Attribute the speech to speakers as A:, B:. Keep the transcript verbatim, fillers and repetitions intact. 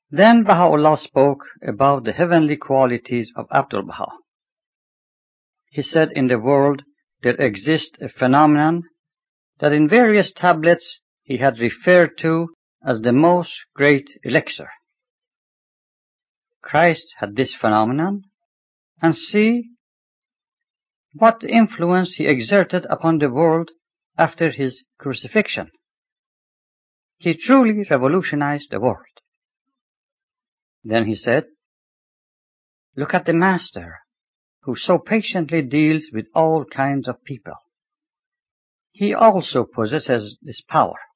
A: Then Baha'u'llah spoke about the heavenly qualities of Abdul Baha. He said in the world there exists a phenomenon that in various tablets he had referred to as the most great elixir. Christ had this phenomenon, and see what influence he exerted upon the world after his crucifixion. He truly revolutionized the world. Then he said, look at the Master, who so patiently deals with all kinds of people. He also possesses this power.